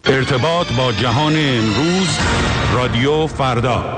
ارتباط با جهان امروز، رادیو فردا.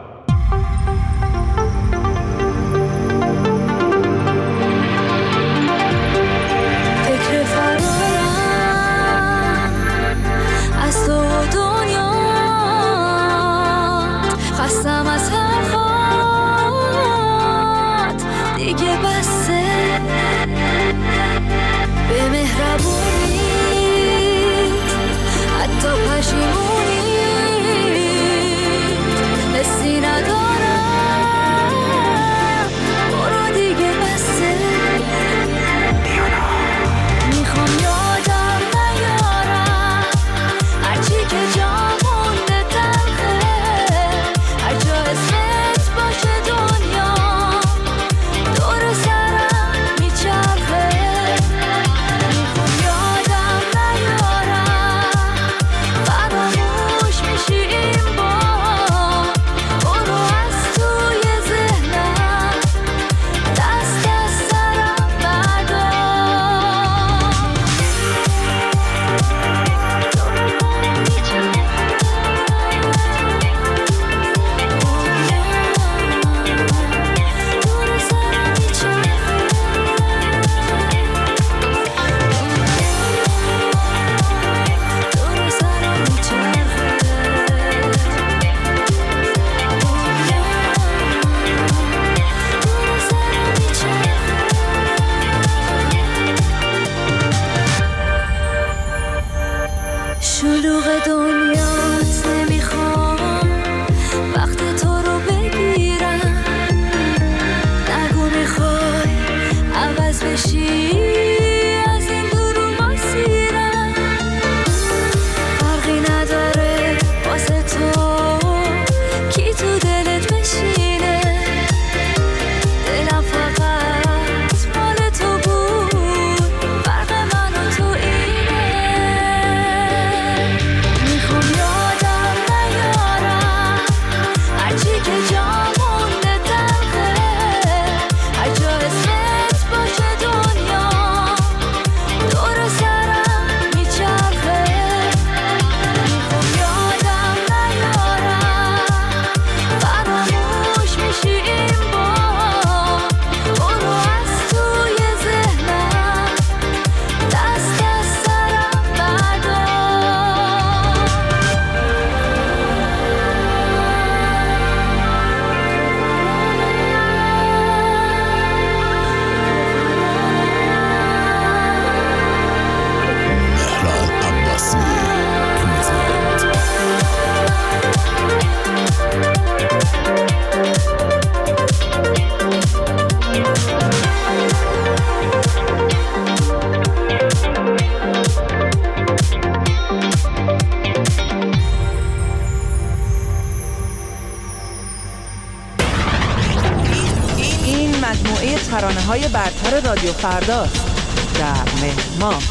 ترانه‌های برتر رادیو فرداست. در مهما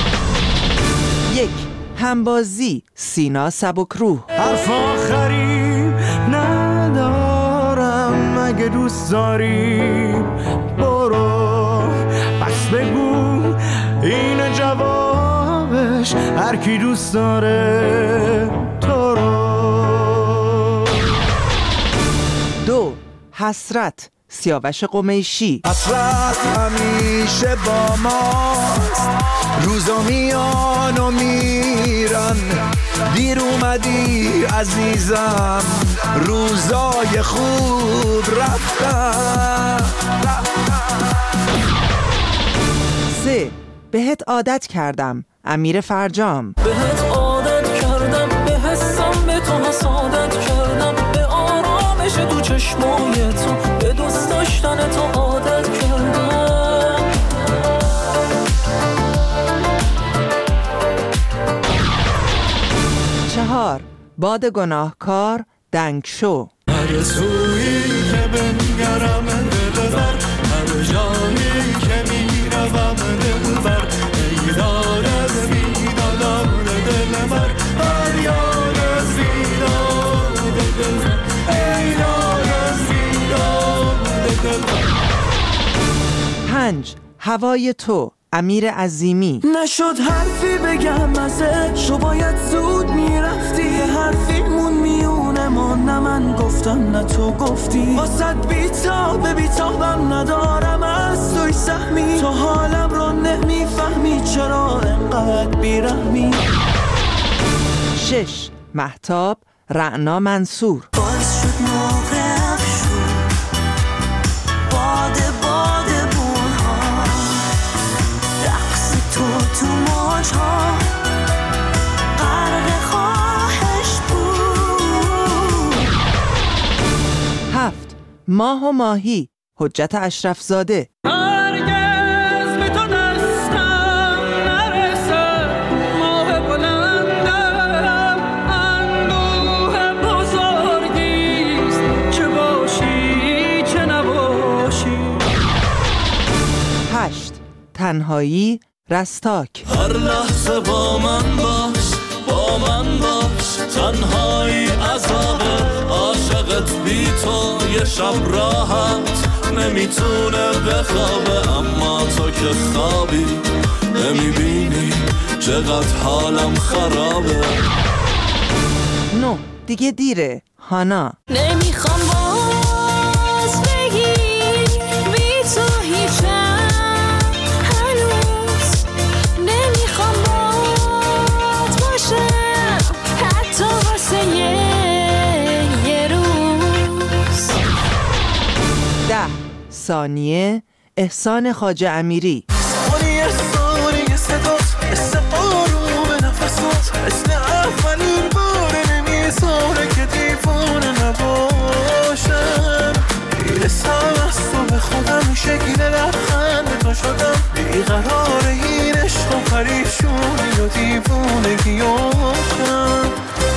1. همبازی سینا سبکروح. حرف آخری ندارم، اگه دوست داری برو، پس بگو این جوابش، هر کی دوست داره تو رو. 2. حسرت سیاوش قمیشی. حسرت همیشه با ماست، روزا میان و میرن، دیر اومدی عزیزم، روزای خوب رفتن. 3. بهت عادت کردم امیر فرجام. بهت عادت کردم، به حسم به تو حسادت کردم، به آرامش تو چشمای تو، به دوست داشتن تو عادت کردم. 4. باد گناهکار دنگ شو. هر سویی که بنگرم دلبر، هر جایی که میروم دلبر، ای دار از بیدار دلبر، هر یار از بیدار دلبر، ای دار از بیدار دلبر. 5. هوای تو امیر عظیمی. نشد حرفی بگم ازش، تو باید زود میرفتی، حرفیمون میونه ما، نه من گفتم نه تو گفتی، واسد بیتابم ندارم از توی سهمی، تو حالم رو نمیفهمی چرا انقدر بیرحمی. 6. مهتاب رعنا منصور. باز شد موقع افشون، باده بونها، رقص تو موجها، غرق خواهش بود. 7. ماه و ماهی حجت اشرف زاده. هرگز به تو دستم نرسه، ماه بلندم اندوه بزرگیست، چه باشی چه نباشی. 8. تنهایی رستاک. هر لحظه با من باش تنهایی عذابه، عاشقت بی تو یه شب راحت نمیتونه بخوابه، اما تو که خوابی نمیبینی چقدر حالم خرابه. 9. دیگه دیره هانا. نمیخوام باز بگی بی تو هیچم، هنوز نمیخوام بات باشم، حتی واسه یه روز. 10. ثانیه احسان خواجه امیری. ثانیه صدات مثل آروم نفسات، مثل اولین بار نمیذاره که دیوانه نباشم، میرسم از تو به خودم، شکل لبخند تو شدم، بیقرار این عشق و پریشونی و دیوونگیاشم.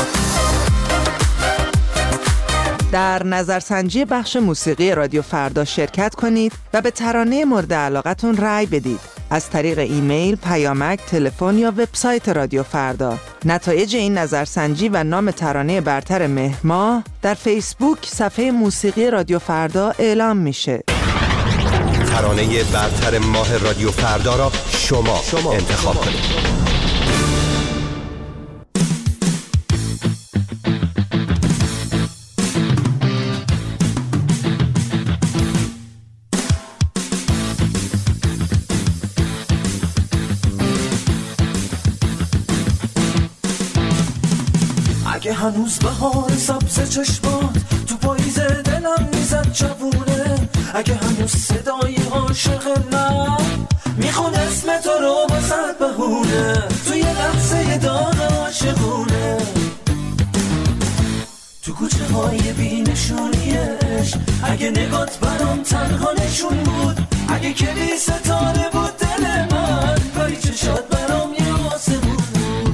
در نظرسنجی بخش موسیقی رادیو فردا شرکت کنید و به ترانه مورد علاقتون رأی بدید از طریق ایمیل، پیامک، تلفن یا وبسایت رادیو فردا. نتایج این نظرسنجی و نام ترانه برتر مهر ماه در فیسبوک صفحه موسیقی رادیو فردا اعلام میشه. ترانه برتر ماه رادیو فردا را شما انتخاب کنید. اگه هنوز بهار سبز چشمات تو پاییز دلم میزد جوونه، اگه هنوز صدای عاشق من میخون اسم تو رو بزد بهونه، توی لحظه داغ عاشقونه، تو کوچه های بینشونیش، اگه نگات برام تنها نشون بود، اگه کلی ستاره بود دل من، کاری چشات برام یه آسمون بود.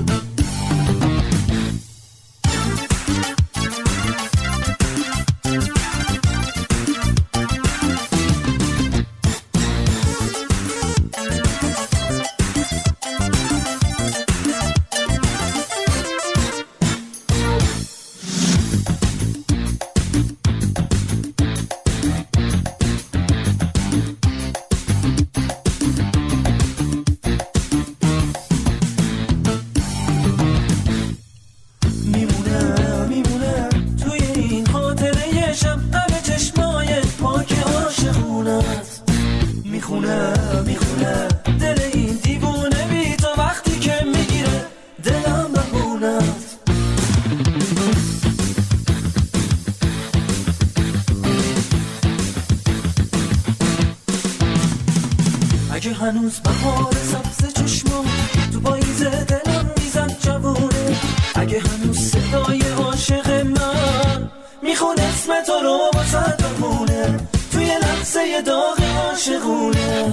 اگه هنوز بهار سبز چشما تو پاییز دلم میزد جوونه، اگه هنوز صدای عاشق من میخون اسم تو رو بزد بمونه، توی لحظه داغ عاشقونه،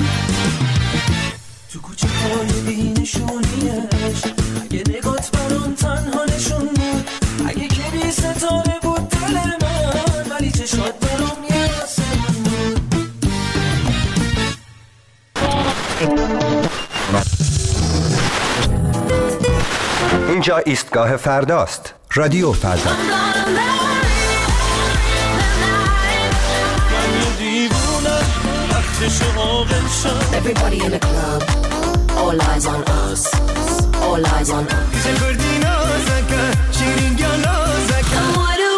تو کوچه های بینشونیش، اگه نگات برام تنها نشون بود، اگه کلی ستاره بود دل من، ولی چشات برام یه آسمون بود. اینجا ایستگاه فرداست. رادیو فردا. من دیوونه وقتی چشم عاقل شد. Everybody in the club, all eyes on us, all eyes on us. دیجه کردی نازکن شیرین یا نازکن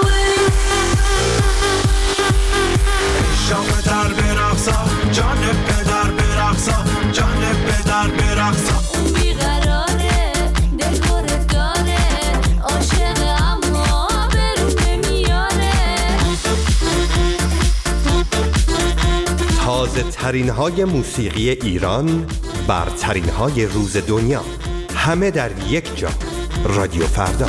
شام در برقصا جان پدر برقصا جان پدر برقصا اون بیقراره دلخورت داره عاشق اما برون نمیاره تازه ترین های موسیقی ایران، برترین های روز دنیا، همه در یک جا. رادیو فردا.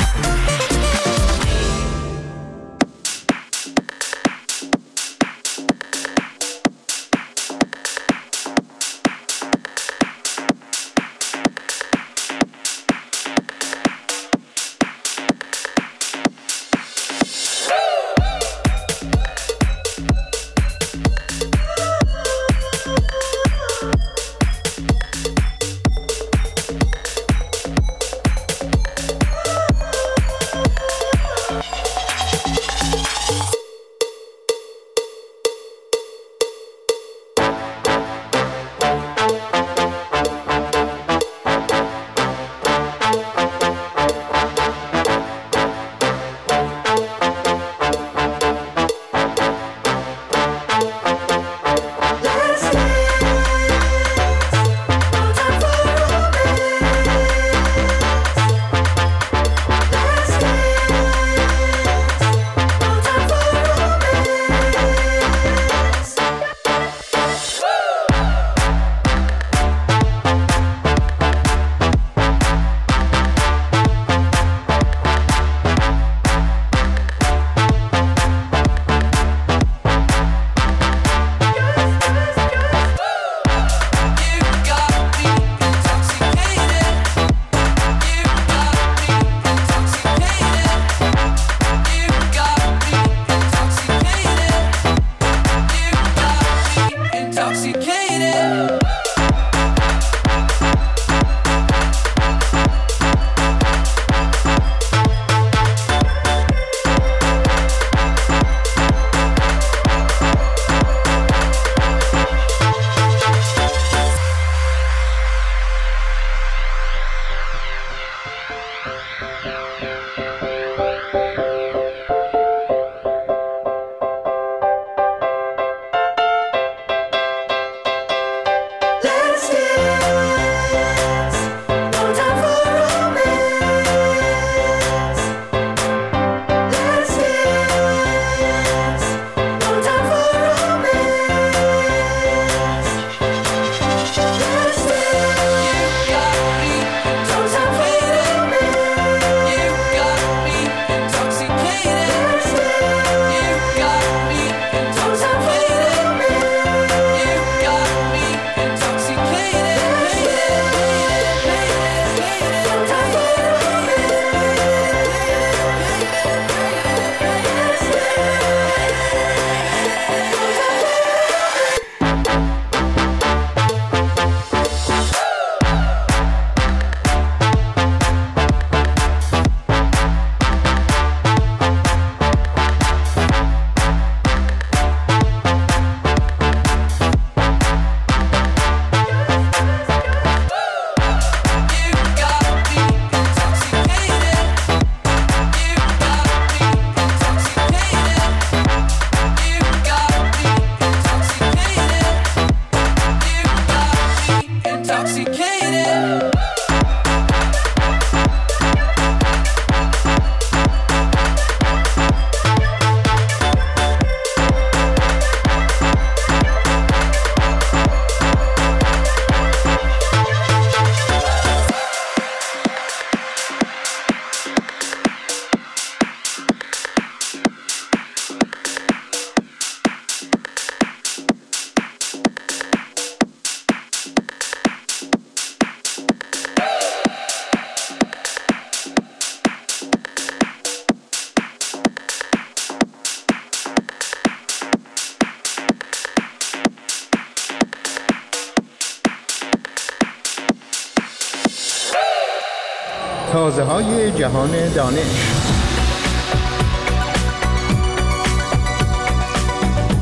تازه‌های جهان دانش.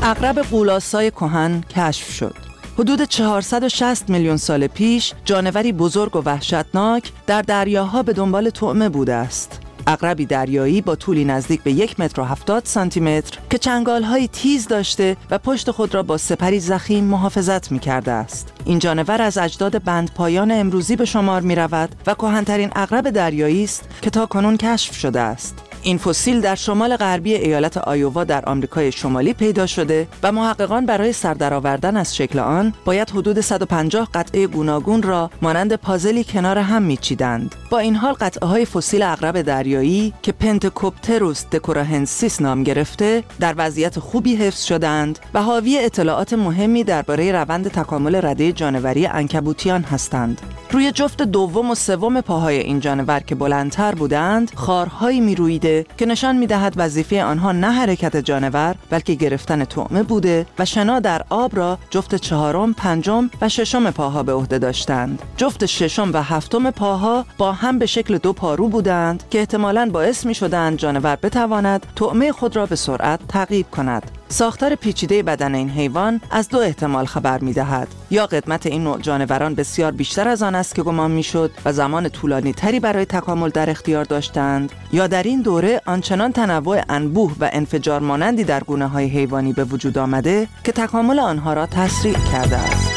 عقرب غول‌آسای کهن کشف شد. حدود 460 میلیون سال پیش جانوری بزرگ و وحشتناک در دریاها به دنبال طعمه بوده است. عقربی دریایی با طولی نزدیک به 1.70 متر که چنگال‌های تیز داشته و پشت خود را با سپری ضخیم محافظت می‌کرده است. این جانور از اجداد بندپایان امروزی به شمار می‌رود و کهن‌ترین عقرب دریایی است که تاکنون کشف شده است. این فسیل در شمال غربی ایالت آیووا در آمریکای شمالی پیدا شده و محققان برای سردرآوردن از شکل آن باید حدود 150 قطعه گوناگون را مانند پازلی کنار هم میچیدند. با این حال قطعه‌های فسیل عقرب دریایی که پنتکوپتروس دکوراهنسیس نام گرفته در وضعیت خوبی حفظ شدند و حاوی اطلاعات مهمی درباره روند تکامل رده جانوری عنکبوتیان هستند. روی جفت دوم و سوم پاهای این جانور که بلندتر بودند خارهایی میرویده که نشان می‌دهد وظیفه آنها نه حرکت جانور بلکه گرفتن طعمه بوده و شنا در آب را جفت چهارم، پنجم و ششم پاها به عهده داشتند. جفت ششم و هفتم پاها با هم به شکل دو پارو بودند که احتمالاً باعث می‌شدند جانور بتواند طعمه خود را به سرعت تعقیب کند. ساختار پیچیده بدن این حیوان از دو احتمال خبر می‌دهد: یا قدمت این نوع جانوران بسیار بیشتر از آن است که گمان می‌شد و زمان طولانی تری برای تکامل در اختیار داشتند، یا در این دوره آنچنان تنوع انبوه و انفجار مانندی در گونه‌های حیوانی به وجود آمده که تکامل آنها را تسریع کرده است.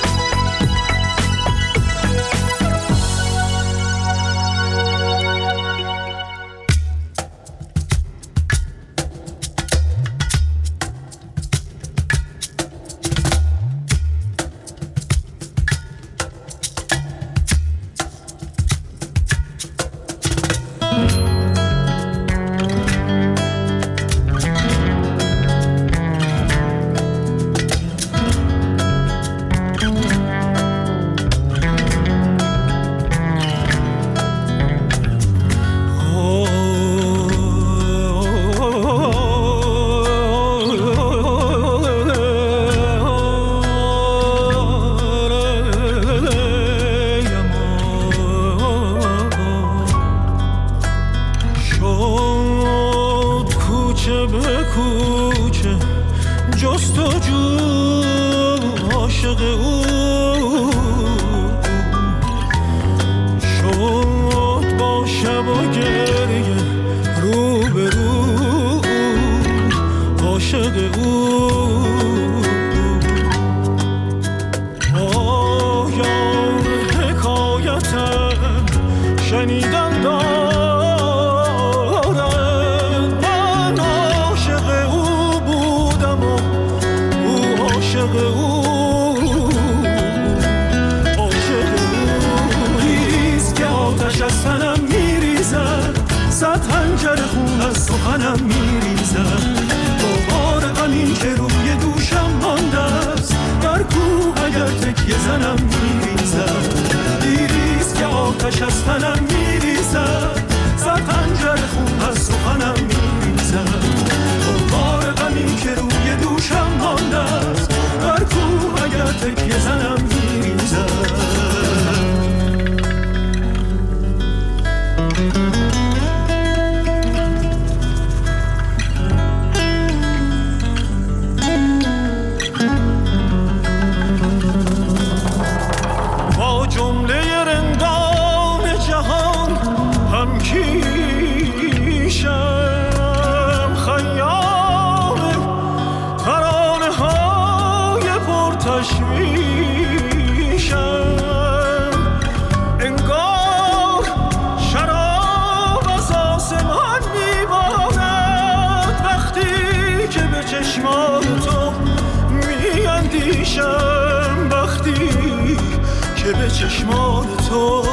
به چشمان تو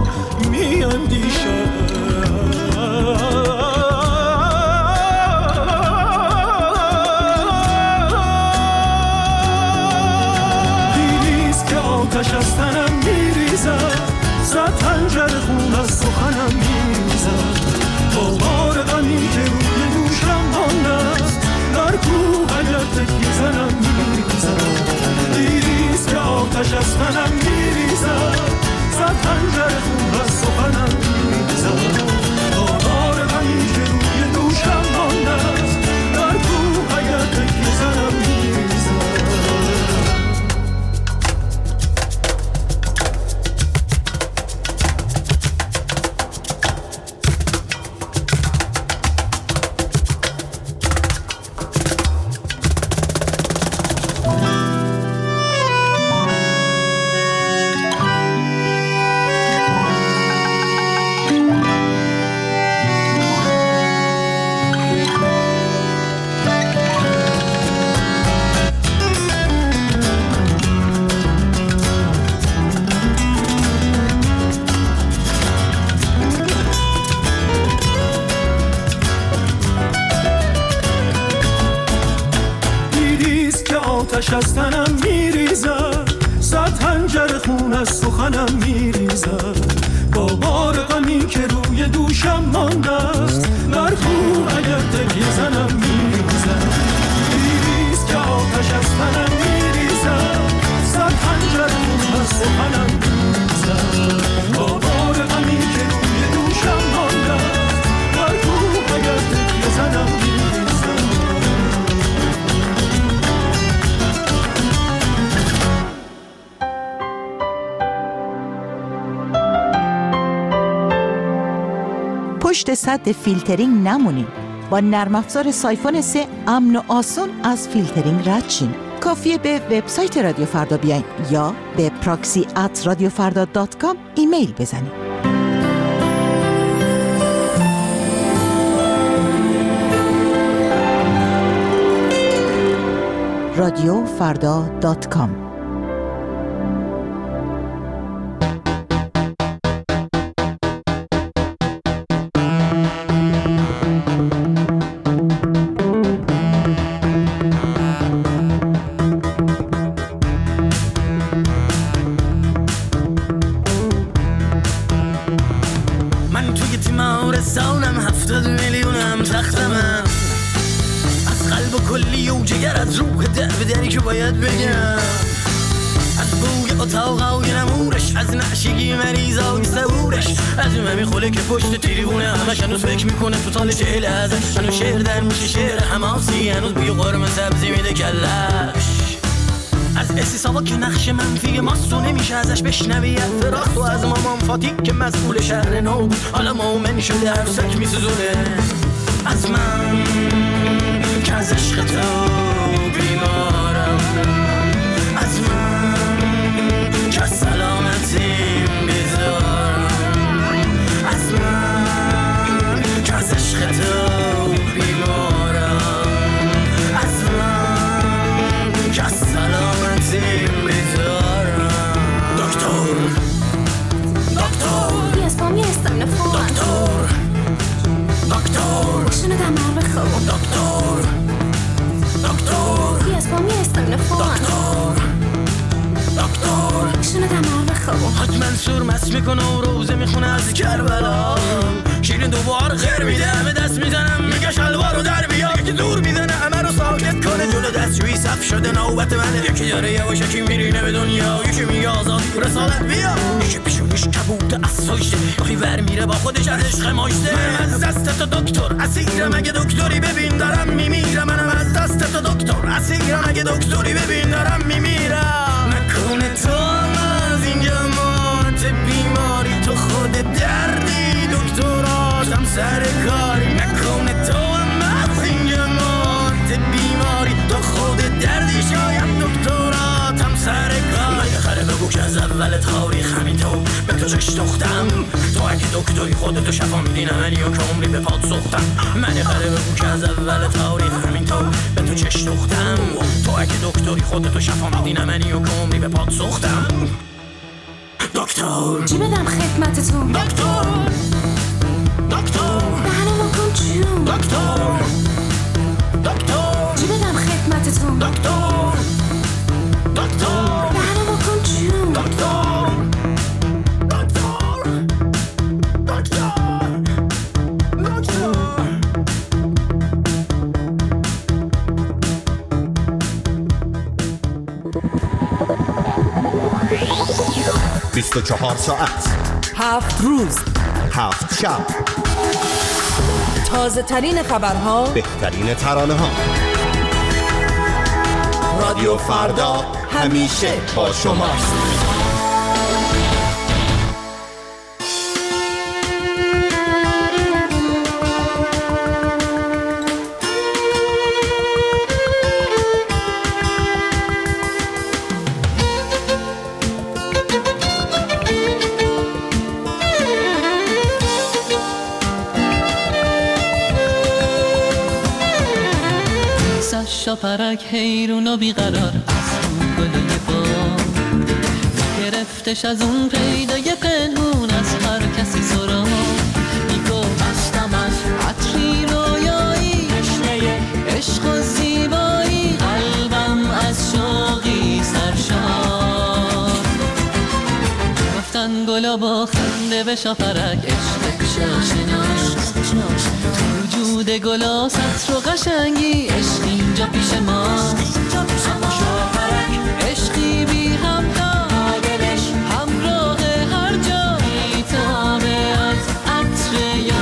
می اندیشم. دیریست که آتش از تنم میریزد، زد پنجره خون از سخنم میریزد. بار غمی که روی دوشم مانده است، در کوه اگر تکیه زنم میریزد. دیریست که آتش از تنم میریزد، زد پنجره خون از تنم میریزد، صد خنجر خون از سخنم میریزد. با بار غمی که روی دوشم مانده است، بر خون اگر تکیه زنم میریزد. ریز که آتش از تنم میریزد، صد خنجر خون از سخنم میریزد. با بار غمی که روی دوشم مانده است، بر خون اگر تکیه زنم میریزد. پشت سد فیلترینگ نمونین. با نرم افزار سایفون 3 امن و آسون از فیلترینگ رد شین. کافیه به وبسایت رادیو فردا بیاین یا به proxy@radiofarda.com ایمیل بزنین. radiofarda.com. که پشت تریبونه همش هنوز فکر میکنه تو سال 40 ازش، هنوز شعر در میشه شعر حماسی، هنوز بوی قرمه سبزی میده کلش. از استیساوا که نقش منفی ماستو نمیشه ازش بشنوی، فراخ تو از مامان فاتی که مسئول شهر نو بود حالا مومن شده عروسک میسوزونه. از من که از عشق تو بیمارم، از من که از سلامتیم بیزارم، از من که از عشق تو بیمارم، از من که از سلامتیم بیزارم. دکتر دکتر Yes, mom, yes, I'm the phone. دکتر دکتر شنیدم مرد خوب. دکتر دکتر Yes, mom, yes, I'm the phone. دکتر شنیدم مرد خوب. حاج منصور مست میکنه و روزه میخونه از کربلا، شیرین دوبار غیر میده همه دست میزنم میگه شلوارو در بیا، یکی دور میزنه همه رو ساکت کنه جلو دستشویی صف شده نوبت منه، یکی داره یواشکی میرینه به دنیا، یکی میگه آزاد رسالت بیا، یکی پیشونیش کبوت اسوشته گاهی ور میره با خودش از عشق ماشته. من از دست تو دکتر اسیرم اگه دکتری ببین دارم میمیرم، منم از دست تو دکتر اسیرم اگه دکتری ببین دارم میمیرم. نکنه تو از اینجا مات بیماری، تو خود دردی دکتراتم سر کاری، نکنه تو از اینجا مات بیماری، تو خود دردی شاید دکتراتم سر کاری. من یه خره بگو که از اول تاریخ همین تو به تو چش دختم، تو اگه دکتری خودتو شفا میدی نه منی و که عمری به پاد سختم. من یه خره بگو که از اول تاریخ همین تو به تو چش دختم، تو اگه دکتری خودتو شفا میدی نه منی و که عمری به پاد سختم. دکتر چی بدم خدمتتون؟ دکتر دکتر دهنمو کن جون. دکتر دکتر چی بدم خدمتتون؟ دکتر دکتر دهنمو کن جون. دکتر دکتر دکتر دکتر 24 ساعت 7 روز 7 شب، تازه ترین خبرها، بهترین ترانه ها. رادیو فردا همیشه با شماست. شاپرک حیرون و بیقرار از اون گلای بام، گرفتش از اون پیدای پنهون از هر کسی سرام، میگفت هستم از عطری رویایی، تشنه عشق و زیبایی، قلبم از شما به شاپرک عشق شاشناس تو وجود گلا سطر و قشنگی عشق اینجا پیش ماست شاپرک عشقی بی همتا دلش همراه هر جا میتابه از عطر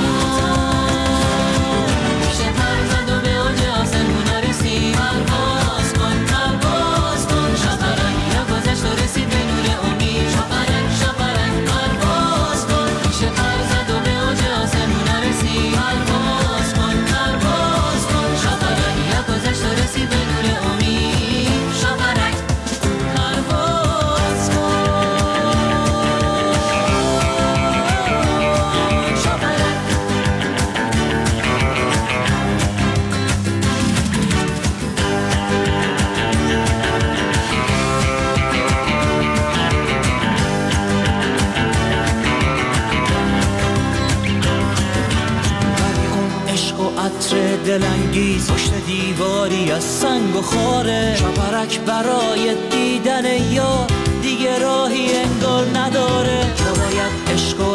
یار میشه پر زد و به اوج آسمونا رسید پرواز کن شاپرک یا گذشت و رسید به نور امید شاپرک پرواز کن میشه پر زد و به اوج آسمونا رسید پرواز کن شاپرک یا گذشت و رسید به نور امید شاپرک پرواز کن شاپرک. عشق و عطر دلانگیز پشت دیواری از سنگ و خاره شاپرک برای دیدن یا دیگه راهی انگار نداره تو باید عشق و